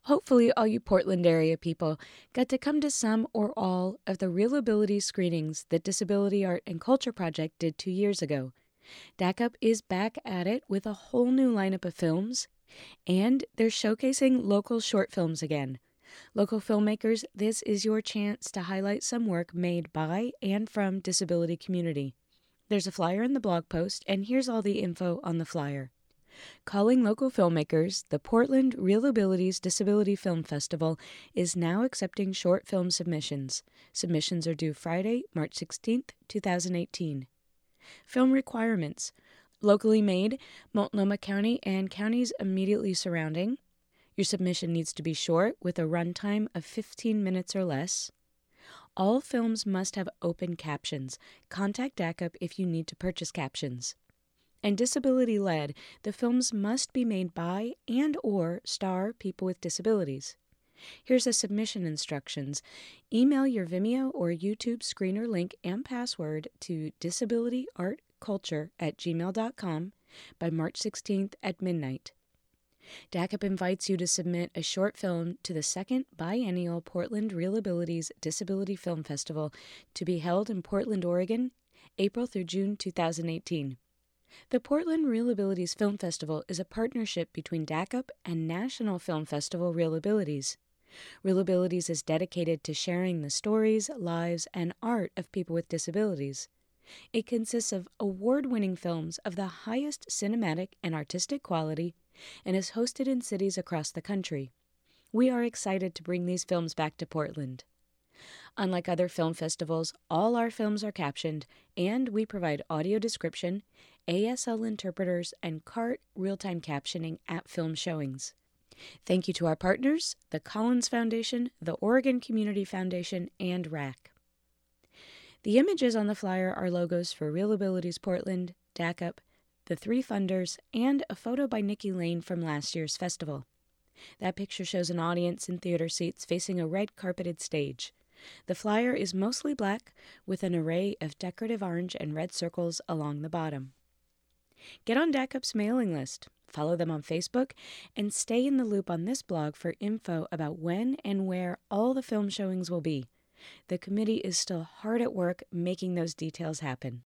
Hopefully, all you Portland area people got to come to some or all of the Real Abilities screenings that Disability Art and Culture Project did 2 years ago. DACUP is back at it with a whole new lineup of films, and they're showcasing local short films again. Local filmmakers, this is your chance to highlight some work made by and from disability community. There's a flyer in the blog post, and here's all the info on the flyer. Calling local filmmakers, the Portland Real Abilities Disability Film Festival is now accepting short film submissions. Submissions are due Friday, March 16th, 2018. Film requirements: locally made, Multnomah County and counties immediately surrounding. Your submission needs to be short with a runtime of 15 minutes or less. All films must have open captions. Contact DACUP if you need to purchase captions. And disability-led, the films must be made by and or star people with disabilities. Here's the submission instructions. Email your Vimeo or YouTube screener link and password to disabilityartculture@gmail.com by March 16th at midnight. DACUP invites you to submit a short film to the second biennial Portland Real Abilities Disability Film Festival to be held in Portland, Oregon, April through June 2018. The Portland Real Abilities Film Festival is a partnership between DACUP and National Film Festival Real Abilities. Real Abilities is dedicated to sharing the stories, lives, and art of people with disabilities. It consists of award-winning films of the highest cinematic and artistic quality and is hosted in cities across the country. We are excited to bring these films back to Portland. Unlike other film festivals, all our films are captioned, and we provide audio description, ASL interpreters, and CART real-time captioning at film showings. Thank you to our partners, the Collins Foundation, the Oregon Community Foundation, and RAC. The images on the flyer are logos for Real Abilities Portland, DACUP, the 3 funders, and a photo by Nikki Lane from last year's festival. That picture shows an audience in theater seats facing a red carpeted stage. The flyer is mostly black, with an array of decorative orange and red circles along the bottom. Get on DACUP's mailing list, follow them on Facebook, and stay in the loop on this blog for info about when and where all the film showings will be. The committee is still hard at work making those details happen.